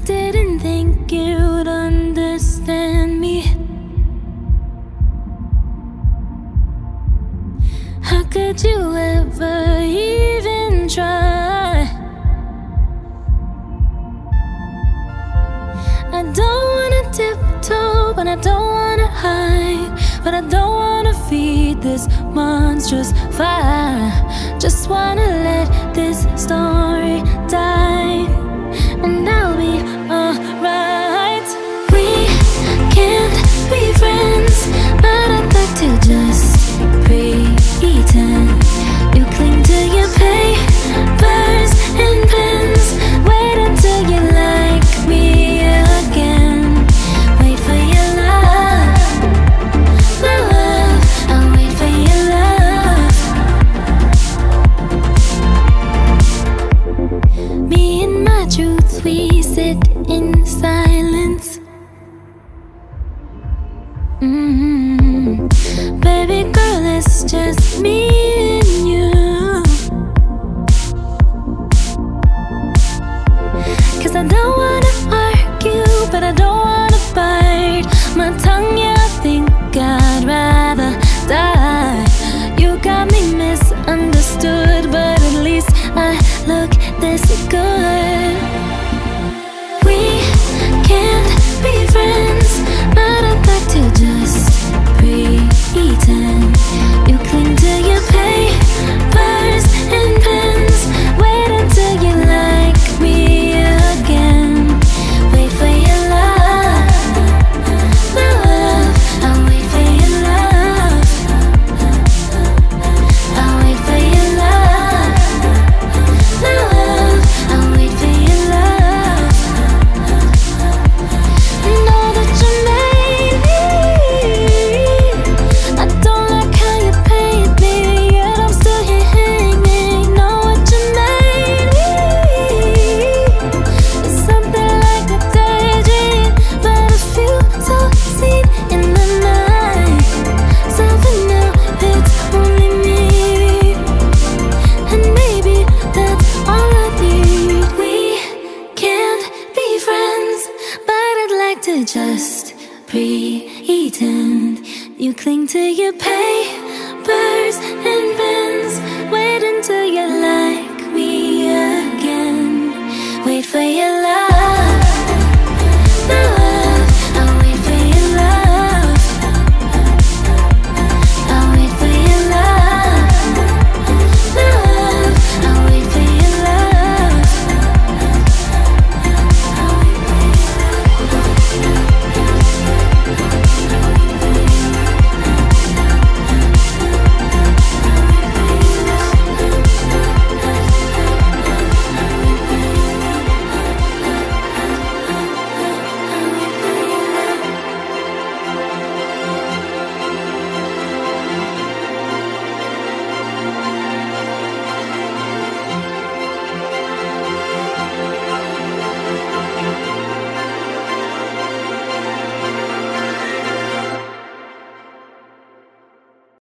didn't think you'd understand me. How could you ever even try? I don't wanna tiptoe, but I don't wanna hide. But I don't wanna feed this monstrous fire. Just wanna let this story die, and I'll be alright. We can't be friends, but I'd like to just pretend. You cling to your papers and pens. Wait until you like me again. Wait for your love, my love. I'll wait for your love. Me and my truth, we sit in silence. Baby girl, it's just me and you. 'Cause I don't wanna argue, but I don't wanna bite my tongue. Yeah, I think I'd rather die. You got me misunderstood, but at least I look this good. We can't be friends, but I'd like to just pretend. You cling to your papers and pens. Wait until you like me again. Wait for your love, my love. I'll wait for your love. I'll wait for your love, my love. I'll wait for your love. Know that you made me. I don't like how you paid me, yet I'm still here hanging. Know what you made me. It's something like a daydream, but a few so seen in the night. So for now, it's only me, and maybe that's all I need. We can't be friends, but I'd like to just pretend. You cling to your pain.